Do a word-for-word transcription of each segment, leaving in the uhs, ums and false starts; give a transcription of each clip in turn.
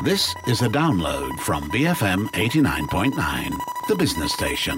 This is a download from B F M eighty-nine point nine, the business station.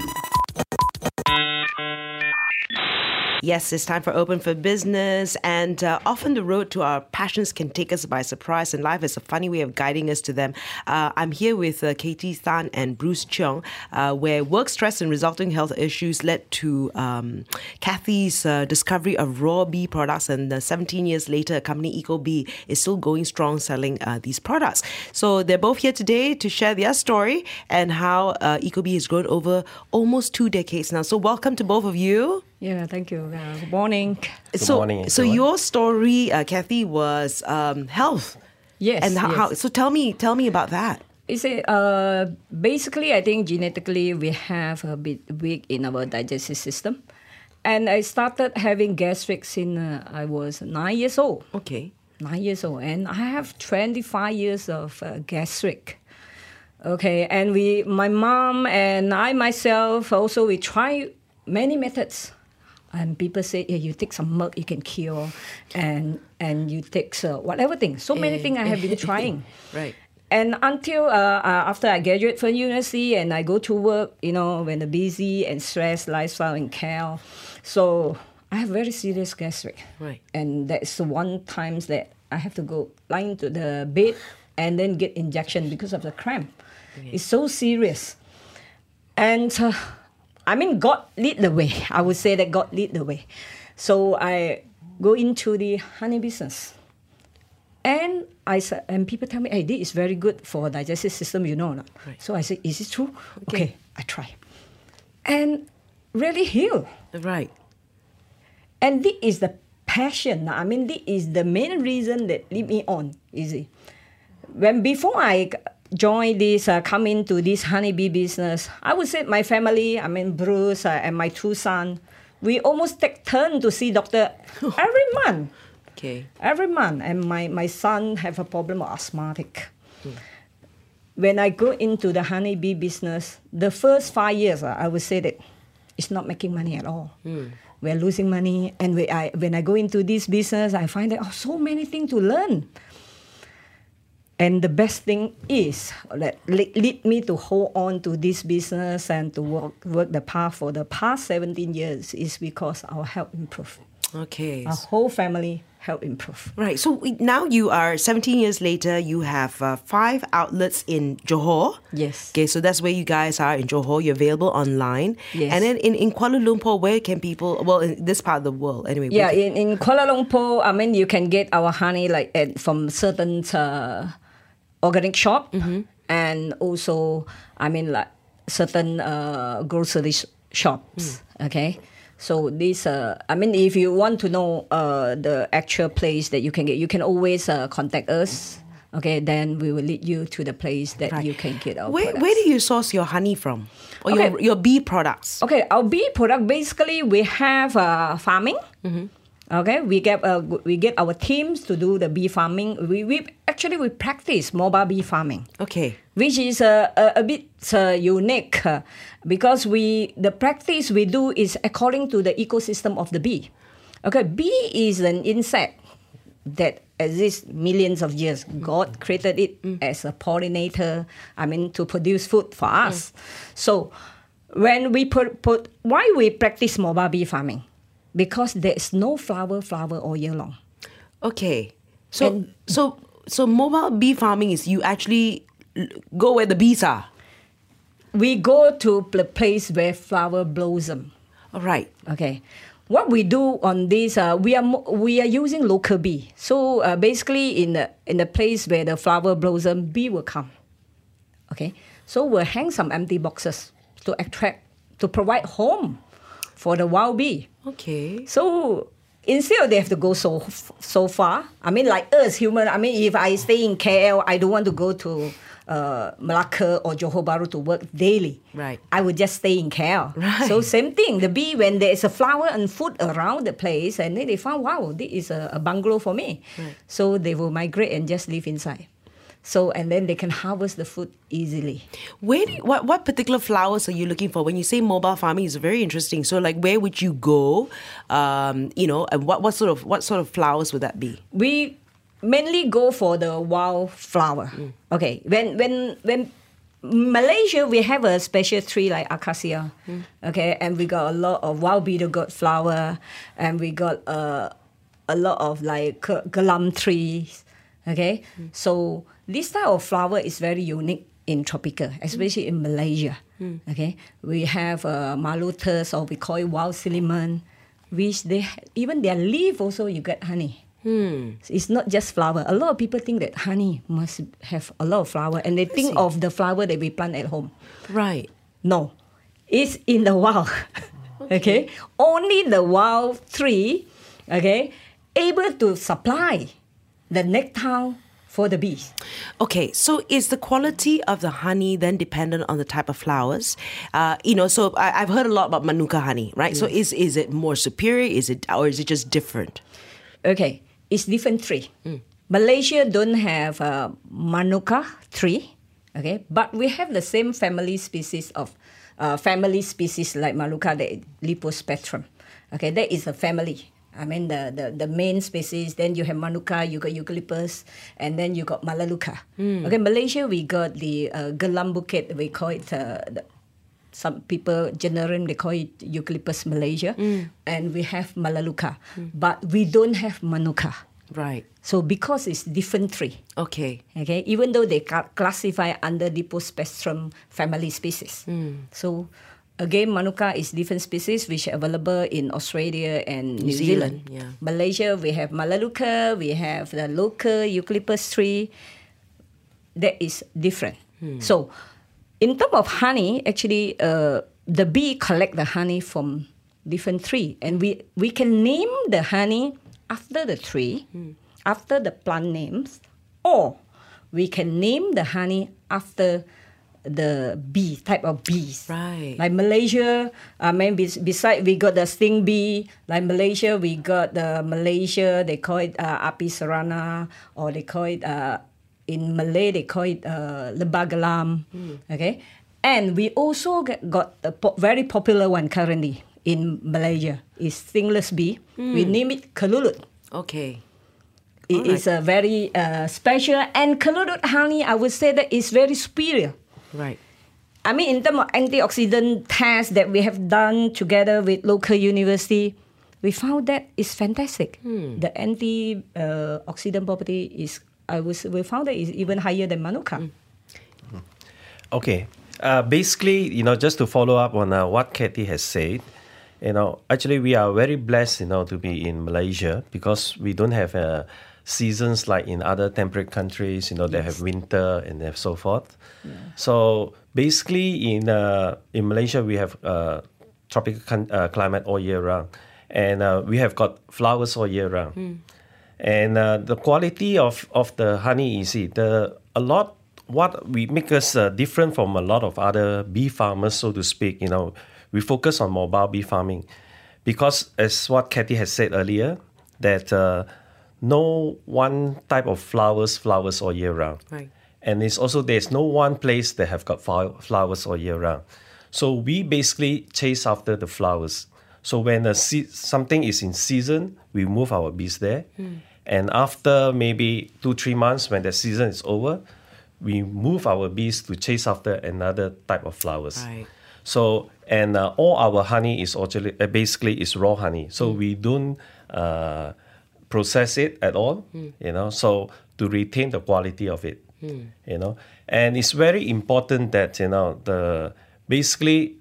Yes, it's time for Open for Business, and uh, often the road to our passions can take us by surprise, and life is a funny way of guiding us to them. Uh, I'm here with uh, Katie Tan and Bruce Cheong, uh, where work stress and resulting health issues led to um, Kathy's uh, discovery of raw bee products, and uh, seventeen years later, a company, EcoBee, is still going strong selling uh, these products. So they're both here today to share their story and how uh, EcoBee has grown over almost two decades now. So welcome to both of you. Yeah, thank you. Uh, good morning. Good so, morning, so everyone. your story, uh, Kathy, was um, health. Yes. And how, yes. how? So tell me, tell me about that. Is it uh, basically? I think genetically we have a bit weak in our digestive system, and I started having gastric since uh, I was nine years old. Okay. Nine years old, and I have twenty-five years of uh, gastric. Okay, and we, my mom and I myself also, we try many methods. And people say, yeah, you take some milk, you can cure, and and you take uh, whatever thing. So many things I have been trying. Right. And until uh, uh, after I graduate from university and I go to work, you know, when the busy and stressed lifestyle in Cal, so I have very serious gastric. Right. And that's one times that I have to go lying to the bed and then get injection because of the cramp. Okay. It's so serious. And Uh, I mean, God lead the way. I would say that God lead the way. So I go into the honey business. And I said, and people tell me, hey, this is very good for digestive system, you know or not? Right. So I said, is it true? Okay. okay, I try. And really heal. Right. And this is the passion. I mean, this is the main reason that lead me on, you see. When before I join this, uh, come into this honeybee business, I would say my family, I mean Bruce uh, and my two sons, we almost take turn to see doctor every month. Okay. Every month. And my, my son have a problem of asthmatic. Hmm. When I go into the honeybee business, the first five years, uh, I would say that it's not making money at all. Hmm. We're losing money. And we, I, when I go into this business, I find that oh, so many things to learn. And the best thing is that lead me to hold on to this business and to work work the path for the past seventeen years is because our health improved. Okay. Our whole family health improved. Right. So we, now you are seventeen years later. You have uh, five outlets in Johor. Yes. Okay. So that's where you guys are in Johor. You're available online. Yes. And then in, in Kuala Lumpur, where can people? Well, in this part of the world, anyway. Yeah. Can, In, in Kuala Lumpur, I mean, you can get our honey like at, from certain Uh, organic shop, mm-hmm. and also, I mean, like certain uh, grocery sh- shops. Mm. Okay, so this, uh, I mean, if you want to know uh, the actual place that you can get, you can always uh, contact us. Okay, then we will lead you to the place that right. you can get our where, products. Where do you source your honey from? Or okay. your your bee products? Okay, our bee product basically we have uh, farming. Mm-hmm. Okay, we get uh, we get our teams to do the bee farming. We we actually we practice mobile bee farming. Okay, which is uh, a, a bit uh, unique uh, because we the practice we do is according to the ecosystem of the bee. Okay, bee is an insect that exists millions of years. Mm. God created it mm. as a pollinator. I mean to produce food for us. Mm. So when we put put why we practice mobile bee farming? Because there's no flower flower all year long. Okay. So and, so so mobile bee farming is you actually go where the bees are. We go to the place where flower blossom. All right. Okay. What we do on this, uh, we are we are using local bee. So uh, basically, in the in the place where the flower blossom, bee will come. Okay. So we'll hang some empty boxes to attract to provide home for the wild bee. Okay. So instead they have to go so so far. I mean, like us human. I mean, if I stay in K L, I don't want to go to uh, Malacca or Johor Bahru to work daily. Right. I would just stay in K L. Right. So same thing. The bee, when there is a flower and food around the place, and then they found, wow, this is a, a bungalow for me. Right. So they will migrate and just live inside. So, and then they can harvest the food easily. Where do you, what, what particular flowers are you looking for? When you say mobile farming, it's very interesting. So, like, where would you go? Um, you know, and what, what sort of what sort of flowers would that be? We mainly go for the wildflower. Mm. Okay, when when when Malaysia, we have a special tree like acacia. Mm. Okay, and we got a lot of wild beetle gourd flower, and we got uh, a lot of like galam trees. Okay, mm. so this type of flower is very unique in tropical, especially mm. in Malaysia. Mm. Okay, we have uh, malutus, or we call it wild cinnamon, which they even their leaf also you get honey. Hmm. It's not just flower. A lot of people think that honey must have a lot of flower, and they think of the flower that we plant at home. Right. No, it's in the wild. Okay. Okay. Only the wild tree, okay, able to supply the nectar for the bees. Okay, so is the quality of the honey then dependent on the type of flowers? Uh, you know, so I, I've heard a lot about Manuka honey, right? Yes. So is is it more superior? Is it or is it just different? Okay. It's different tree. Mm. Malaysia don't have a Manuka tree, okay, but we have the same family species of uh, family species like Manuka, the Lipospectrum. Okay, that is a family. I mean the, the, the main species. Then you have Manuka, you got Eucalyptus, and then you got Melaleuca. Mm. Okay, Malaysia we got the uh, Gelam Bukit. We call it. Uh, the, Some people, generally, they call it Eucalyptus Malaysia. Mm. And we have Melaleuca. Mm. But we don't have Manuka. Right. So because it's different tree. Okay. Okay. Even though they ca- classify under Lipospectrum family species. Mm. So again, Manuka is different species which are available in Australia and New, New Zealand. Zealand. Yeah. Malaysia, we have Melaleuca, we have the local Eucalyptus tree. That is different. Mm. So in terms of honey, actually, uh, the bee collect the honey from different tree, and we, we can name the honey after the tree, mm. after the plant names, or we can name the honey after the bee type of bees. Right. Like Malaysia, I mean, beside we got the sting bee. Like Malaysia, we got the Malaysia. They call it uh, Apis cerana, or they call it. Uh, In Malay, they call it uh, lebah gelam. Mm. Okay, and we also get, got a po- very popular one currently in Malaysia. Is stingless bee. Mm. We name it kelulut. Okay, it All is right. a very uh, special, and kelulut honey, I would say that is very superior. Right. I mean, in terms of antioxidant tests that we have done together with local university, we found that it's fantastic. Mm. The antioxidant property is. I was we found that it's even higher than Manuka. Mm. Okay, uh, basically, you know, just to follow up on uh, what Kathy has said, you know, actually we are very blessed, you know, to be in Malaysia because we don't have uh, seasons like in other temperate countries. You know, yes. They have winter and so forth. Yeah. So basically, in uh, in Malaysia we have uh, tropical con- uh, climate all year round, and uh, we have got flowers all year round. Mm. And uh, the quality of, of the honey is it the a lot what we make us uh, different from a lot of other bee farmers, so to speak. You know, we focus on mobile bee farming because, as what Kathy has said earlier, that uh, no one type of flowers flowers all year round. Right. And it's also there's no one place that have got flowers all year round. So we basically chase after the flowers. So when a se- something is in season, we move our bees there. Mm. And after maybe two, three months, when the season is over, we move our bees to chase after another type of flowers. Right. So, and uh, all our honey is actually, uh, basically is raw honey. So mm. we don't uh, process it at all, mm. you know, so to retain the quality of it, mm. you know. And it's very important that, you know, the basically,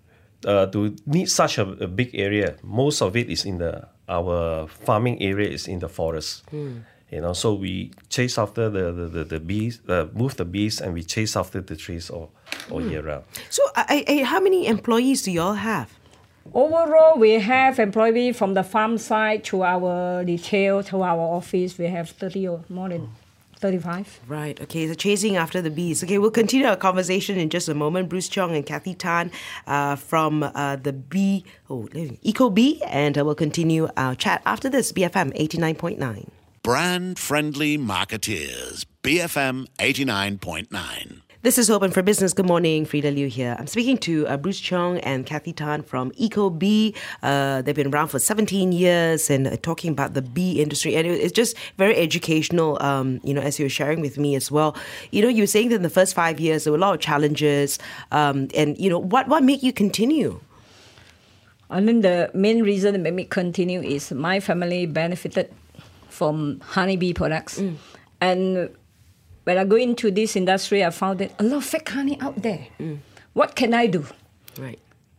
Uh, to need such a, a big area, most of it is in the our farming area is in the forest. Mm. You know, so we chase after the the, the, the bees, uh, move the bees, and we chase after the trees all, all mm. year round. So, I, I, how many employees do you all have? Overall, we have employees from the farm side to our retail to our office. We have thirty or more than. thirty-five. Right, okay, so chasing after the bees. Okay, we'll continue our conversation in just a moment. Bruce Cheong and Kathy Tan uh, from uh, the Bee, oh, Eco-Bee, and uh, we'll continue our chat after this, B F M eighty-nine point nine. Brand-friendly marketeers, B F M eighty-nine point nine. This is Open for Business. Good morning, Frida Liu here. I'm speaking to uh, Bruce Chong and Kathy Tan from ecobee. Uh, they've been around for seventeen years and uh, talking about the bee industry. And it, it's just very educational, um, you know, as you were sharing with me as well. You know, you were saying that in the first five years, there were a lot of challenges. Um, and, you know, what, what made you continue? I think the main reason that made me continue is my family benefited from honeybee products. Mm. And when I go into this industry, I found that a lot of fake honey out there. Mm. What can I do? Right.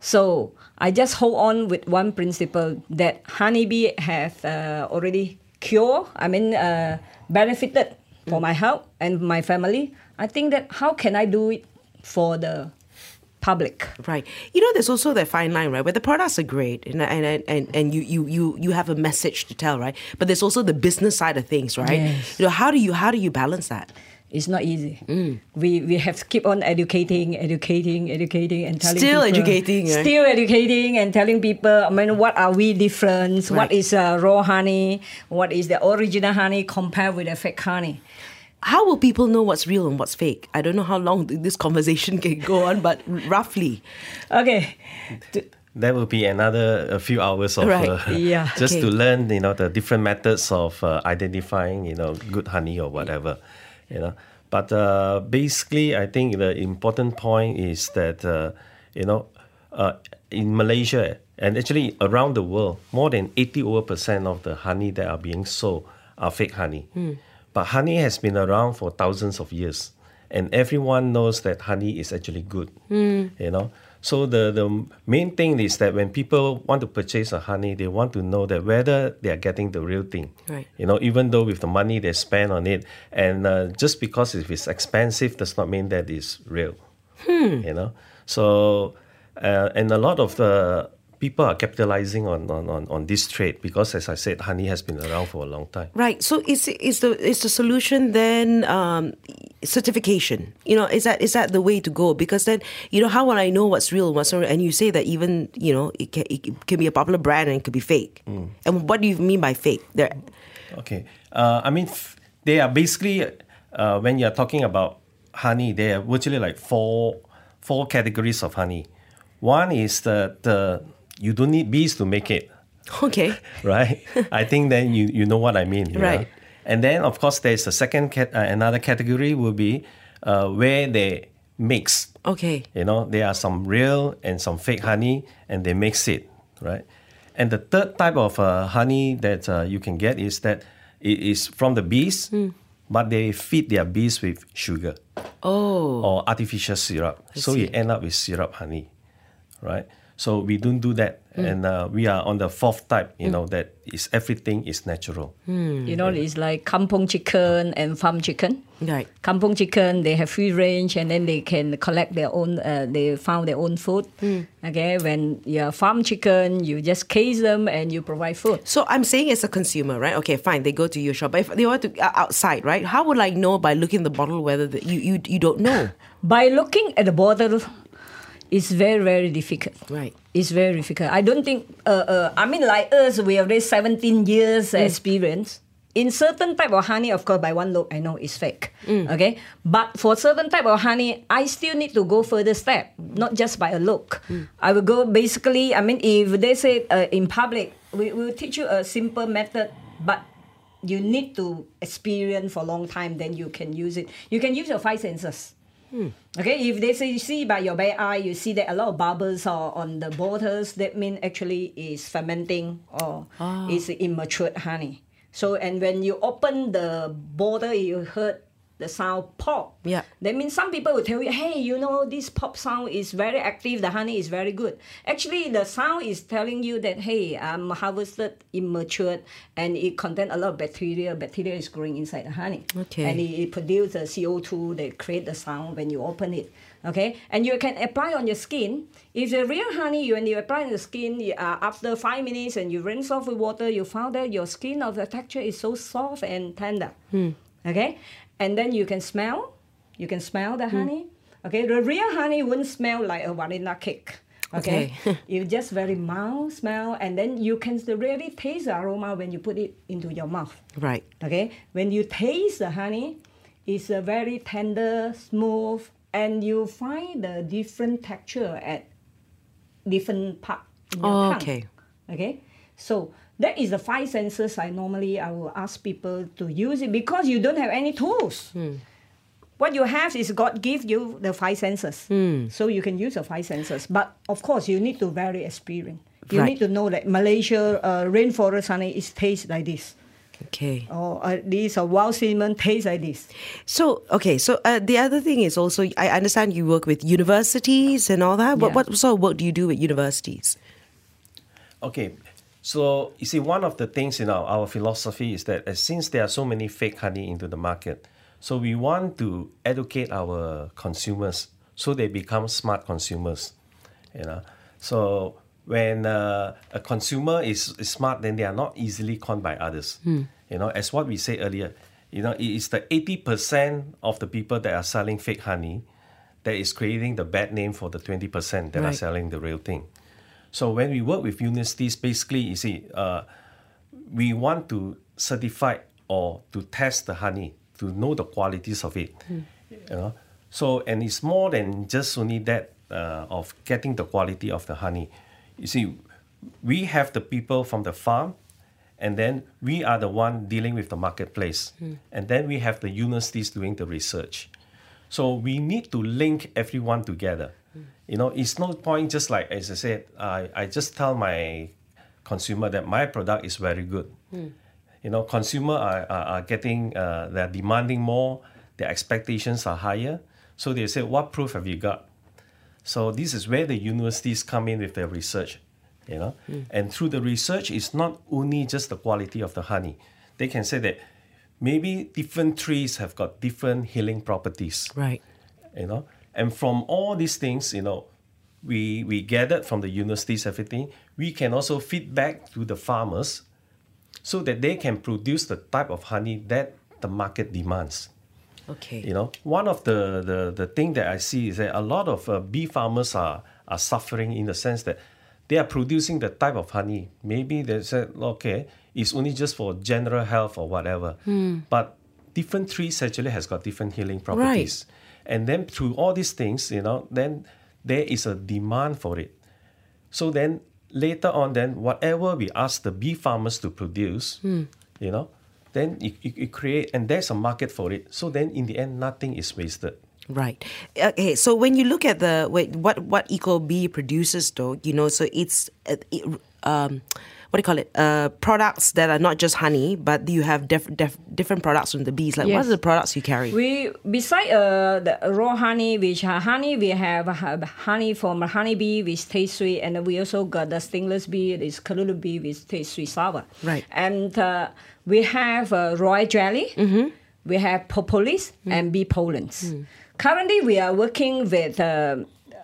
So I just hold on with one principle that honeybee have uh, already cured, I mean, uh, benefited for mm. my health and my family. I think that how can I do it for the public? Right. You know, there's also that fine line, right, where the products are great and and and, and you, you, you, you have a message to tell, right? But there's also the business side of things, right? Yes. You know, how do you how do you balance that? It's not easy. Mm. We we have to keep on educating, educating, educating, and telling still people. educating, right? Still educating and telling people, I mean, what are we different? Right. What is uh, raw honey? What is the original honey compared with the fake honey? How will people know what's real and what's fake? I don't know how long this conversation can go on, but roughly. Okay. That will be another a few hours of right. uh, yeah. just okay. to learn, you know, the different methods of uh, identifying, you know, good honey or whatever, you know. But uh, basically, I think the important point is that, uh, you know, uh, in Malaysia and actually around the world, more than eighty over percent of the honey that are being sold are fake honey. Mm. But honey has been around for thousands of years, and everyone knows that honey is actually good. Mm. You know, so the, the main thing is that when people want to purchase a honey, they want to know that whether they are getting the real thing. Right. You know, even though with the money they spend on it, and uh, just because if it's expensive does not mean that it's real. Hmm. You know, so uh, and a lot of the people are capitalizing on, on, on, on this trade because, as I said, honey has been around for a long time. Right. So is is the is the solution then um, certification? You know, is that is that the way to go? Because then, you know, how will I know what's real and what's not? And you say that even, you know, it can, it can be a popular brand and it could be fake. Mm. And what do you mean by fake? There. Okay. Uh, I mean, f- they are basically uh, when you are talking about honey, there are virtually like four four categories of honey. One is that the you don't need bees to make it. Okay. Right? I think then you, you know what I mean. Right. Know? And then, of course, there's a second, cat, uh, another category will be uh, where they mix. Okay. You know, there are some real and some fake honey, and they mix it, right? And the third type of uh, honey that uh, you can get is that it is from the bees, mm. but they feed their bees with sugar. Oh. Or artificial syrup. I so see. you end up with syrup honey, right? So we don't do that. Mm. And uh, we are on the fourth type, you mm. know, that is everything is natural. Mm. You know, yeah. It's like kampung chicken and farm chicken. Right. Kampung chicken, they have free range and then they can collect their own, uh, they found their own food. Mm. Okay, when you're farm chicken, you just case them and you provide food. So I'm saying as a consumer, right? Okay, fine, they go to your shop. But if they want to uh, outside, right? How would I know by looking at the bottle whether the, you, you, you don't know? By looking at the bottle, it's very, very difficult. Right. It's very difficult. I don't think, uh, uh, I mean, like us, we have this seventeen years mm. experience. In certain type of honey, of course, by one look, I know it's fake. Mm. Okay? But for certain type of honey, I still need to go further step, not just by a look. Mm. I will go basically, I mean, if they say uh, in public, we will teach you a simple method, but you need to experience for a long time, then you can use it. You can use your five senses. Hmm. Okay, if they say you see by your bare eye, you see that a lot of bubbles are on the bottles, that means actually is fermenting or oh. is immature honey. So, and when you open the bottle, you heard the sound pop. Yeah. That means some people will tell you, hey, you know, this pop sound is very active, the honey is very good. Actually, the sound is telling you that, hey, I'm harvested, immature, and it contains a lot of bacteria. Bacteria is growing inside the honey. Okay. And it, it produces the C O two that create the sound when you open it. Okay, and you can apply on your skin. If the real honey, when you apply on the skin, uh, after five minutes and you rinse off with water, you found that your skin of the texture is so soft and tender. Hmm. Okay, and then you can smell. You can smell the honey. Hmm. Okay, the real honey wouldn't smell like a vanilla cake. Okay, okay. You just very mild smell, and then you can really taste the aroma when you put it into your mouth. Right. Okay, when you taste the honey, it's a very tender, smooth, and you find the different texture at different part in your Oh, tongue. okay. Okay, so that is the five senses I normally I will ask people to use it because you don't have any tools. What you have is God give you the five senses, so you can use the five senses. But of course, you need to very experienced. You Right. need to know that Malaysia uh, rainforest honey is taste like this, Okay. or uh, these are wild cinnamon taste like this. So, okay, so uh, the other thing is also, I understand you work with universities and all that. What, Yeah. what sort of work do you do with universities? Okay, so you see, one of the things in our, our philosophy is that uh, since there are so many fake honey into the market, so we want to educate our consumers so they become smart consumers. You know, so when uh, a consumer is, is smart, then they are not easily conned by others. You know, as what we said earlier, you know, it is the eighty percent of the people that are selling fake honey that is creating the bad name for the twenty percent that are Right. selling the real thing. So when we work with universities, basically, you see, uh, we want to certify or to test the honey to know the qualities of it. You know, so and it's more than just only that uh, of getting the quality of the honey. You see, we have the people from the farm, and then we are the one dealing with the marketplace, and then we have the universities doing the research. So we need to link everyone together. You know, it's no point just like, as I said, I, I just tell my consumer that my product is very good. You know, consumer are, are, are getting, uh, they're demanding more, their expectations are higher. So they say, what proof have you got? So this is where the universities come in with their research, you know. And through the research, it's not only just the quality of the honey. They can say that maybe different trees have got different healing properties, Right. you know. And from all these things, you know, we we gathered from the universities, everything, we can also feed back to the farmers so that they can produce the type of honey that the market demands. Okay. You know, one of the, the, the thing that I see is that a lot of uh, bee farmers are, are suffering in the sense that they are producing the type of honey. Maybe they said, okay, it's only just for general health or whatever. But different trees actually has got different healing properties. And then through all these things, you know, then there is a demand for it. So then later on, then whatever we ask the bee farmers to produce, you know, then you, you, you create, and there's a market for it. So then in the end, nothing is wasted. Right. Okay. So when you look at the wait, what what EcoBee produces, though, you know, so it's uh, it, um, what do you call it? Uh, products that are not just honey, but you have def- def- different products from the bees. Like, what Yes. are the products you carry? We beside uh, the raw honey, which are honey, we have uh, honey from a honey bee, which tastes sweet, and we also got the stingless bee, this kalulu bee, which tastes sweet sour. Right. And uh, we have uh, royal jelly. Mm-hmm. We have propolis mm. and bee pollens. Mm. Currently, we are working with uh,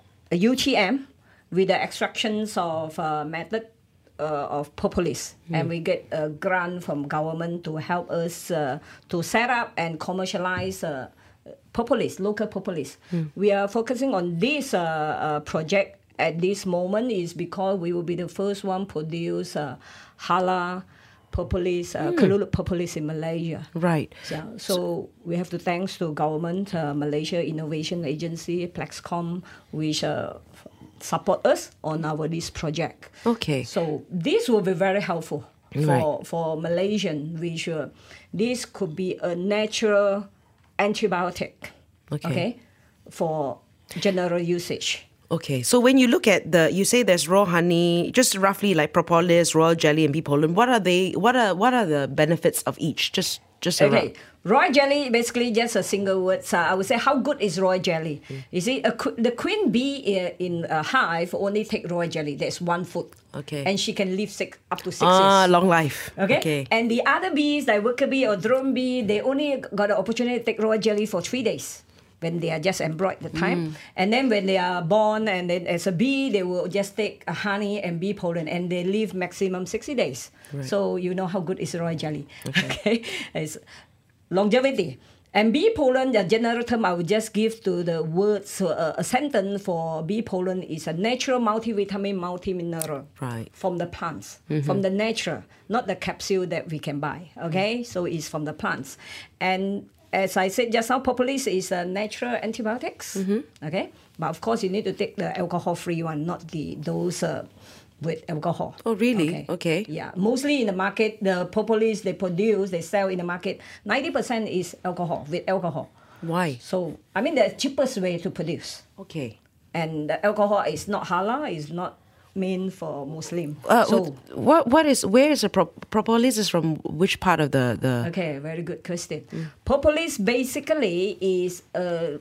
U T M with the extractions of uh, method. Uh, of propolis, mm. and we get a grant from government to help us uh, to set up and commercialize uh, propolis, local propolis. Mm. We are focusing on this uh, uh, project at this moment is because we will be the first one produce uh, halal propolis, uh, mm. kalulu propolis in Malaysia. Right. Yeah, so we have to thanks to government, uh, Malaysia Innovation Agency, Plexcom, which uh, support us on our this project. Okay. So this will be very helpful for Right. for Malaysian. Which uh, this could be a natural antibiotic. Okay. Okay, for general usage. Okay, so when you look at the, you say there's raw honey, just roughly like propolis, royal jelly, and bee pollen. What are they? What are what are the benefits of each? Just just Okay, around. royal jelly basically just a single word. So I would say, how good is royal jelly? Mm. You see, a, the queen bee in a hive only take royal jelly. That's one foot. Okay. And she can live six, up to six Ah, years. long life. Okay? Okay. And the other bees, like worker bee or drone bee, they only got the opportunity to take royal jelly for three days. When they are just embroidered the time. Mm. And then when they are born and then as a bee, they will just take a honey and bee pollen and they live maximum sixty days. Right. So you know how good is royal jelly. Okay. okay? It's longevity. And bee pollen, the general term I would just give to the words, so uh, a sentence for bee pollen is a natural multivitamin, multimineral Right. from the plants, mm-hmm. from the nature, not the capsule that we can buy, okay? Mm. So it's from the plants. And as I said just now, propolis is a natural antibiotics. Mm-hmm. Okay, but of course you need to take the alcohol-free one, not the those uh, with alcohol. Oh, really? Okay. Okay. Yeah, mostly in the market, the propolis they produce, they sell in the market, ninety percent is alcohol, with alcohol. Why? So, I mean, the cheapest way to produce. Okay. And the alcohol is not halal, is not meant for Muslim. Uh, so, what what is where is the pro- propolis is from? Which part of the the? okay, very good question. Mm. Propolis basically is a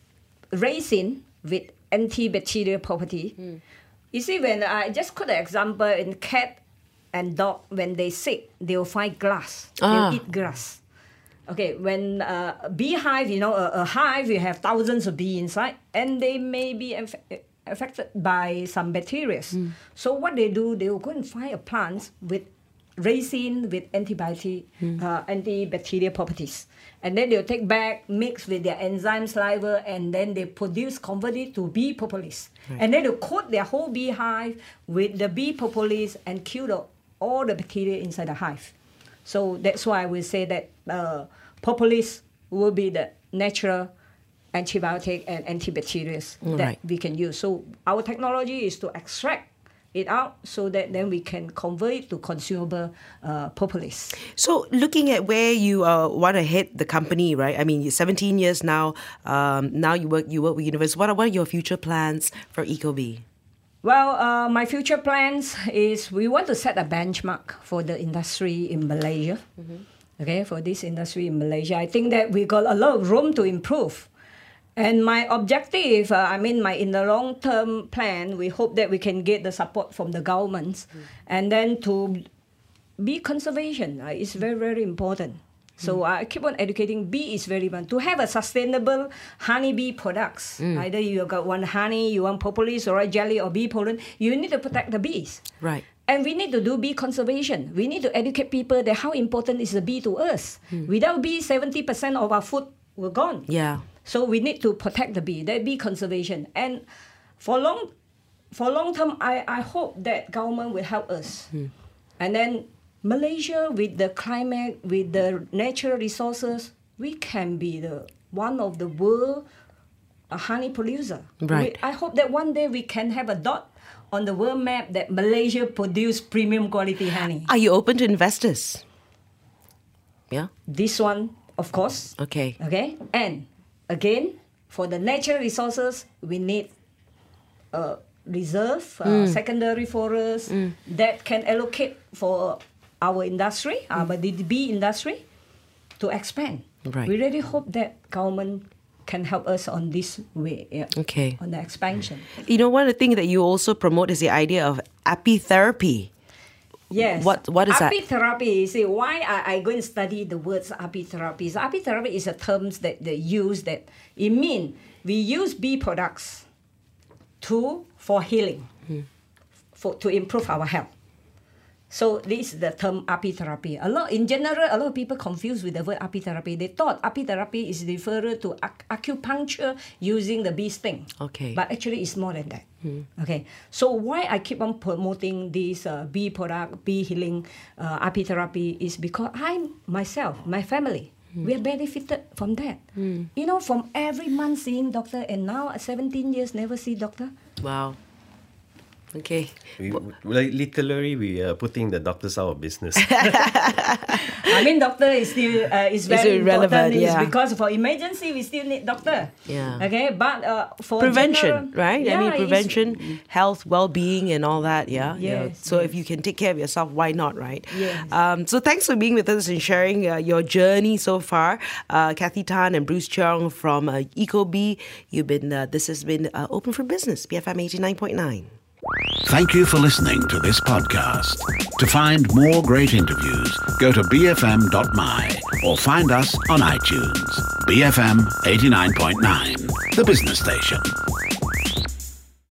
resin with antibacterial property. Mm. You see, when I just put an example in cat and dog, when they sick, they will find grass. Ah. They'll eat grass. Okay, when uh, a beehive, you know, a, a hive, you have thousands of bees inside, and they may be inf- affected by some bacteria. Mm. So what they do, they will go and find a plant with resin with antibiotic, mm. uh, antibacterial properties. And then they'll take back, mix with their enzyme saliva, and then they produce, convert it to bee propolis. Right. And then they'll coat their whole beehive with the bee propolis and kill the, all the bacteria inside the hive. So that's why I will say that uh, propolis will be the natural antibiotic and antibacterials right. that we can use. So our technology is to extract it out so that then we can convert it to consumable uh, propolis. So looking at where you uh, want to head the company, right? I mean, you're seventeen years now. Um, now you work you work with universities. What are, what are your future plans for Ecobee? Well, uh, my future plans is we want to set a benchmark for the industry in Malaysia. Mm-hmm. Okay, for this industry in Malaysia, I think that we got a lot of room to improve. And my objective, uh, I mean, my in the long-term plan, we hope that we can get the support from the governments, mm. and then to bee conservation uh, is very, very important. So I keep on educating. Bee is very important. To have a sustainable honeybee products, mm. either you got one honey, you want propolis or a jelly or bee pollen, you need to protect the bees. Right. And we need to do bee conservation. We need to educate people that how important is the bee to us. Mm. Without bee, seventy percent of our food will gone. Yeah. So we need to protect the bee. That bee conservation. And for long, for long term, I, I hope that government will help us. Mm. And then Malaysia, with the climate, with the natural resources, we can be the one of the world a honey producer. Right. We, I hope that one day we can have a dot on the world map that Malaysia produce premium quality honey. Are you open to investors? Yeah. This one, of course. Okay. Okay. And again, for the natural resources, we need a reserve, uh, mm. secondary forest mm. that can allocate for our industry, mm. our the bee industry, to expand. Right. We really hope that government can help us on this way, yeah, okay, on the expansion. You know, one of the things that you also promote is the idea of apitherapy. Yes. What What is that? Apitherapy, you see, why I, I go and study the words apitherapy. So apitherapy is a term that they use that it means we use bee products to for healing, hmm. for to improve our health. So this is the term apitherapy. A lot in general, a lot of people confused with the word apitherapy. They thought apitherapy is referred to ac- acupuncture using the bee sting. Okay. But actually, it's more than that. Hmm. Okay. So why I keep on promoting this uh, bee product, bee healing, uh, apitherapy is because I myself, my family, hmm. we are benefited from that. Hmm. You know, from every month seeing doctor, and now at seventeen years never see doctor. Wow. Okay. We, we, literally, we are putting the doctors out of business. I mean, doctor is still uh, is very it's relevant, important. Yeah. It's because for emergency, we still need doctor. Yeah. Okay, but uh, for prevention, general, right? Yeah, I mean, prevention, health, well-being, and all that. Yeah. Yes. Yeah. So yes. if you can take care of yourself, why not, right? Yes. Um, so thanks for being with us and sharing uh, your journey so far, uh, Kathy Tan and Bruce Cheong from uh, Ecobee. You've been. Uh, this has been uh, Open for Business, B F M eighty-nine point nine. Thank you for listening to this podcast. To find more great interviews, go to b f m dot m y or find us on iTunes. B F M eighty-nine point nine, the business station.